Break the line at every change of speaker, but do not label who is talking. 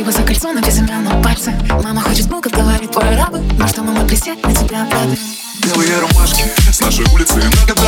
Спасибо за кольцо на безымянном пальце. Мама хочет внуков, говорит, пора рабы. Но что мы могли сесть на тебя, браты?
Белые ромашки с нашей улицы много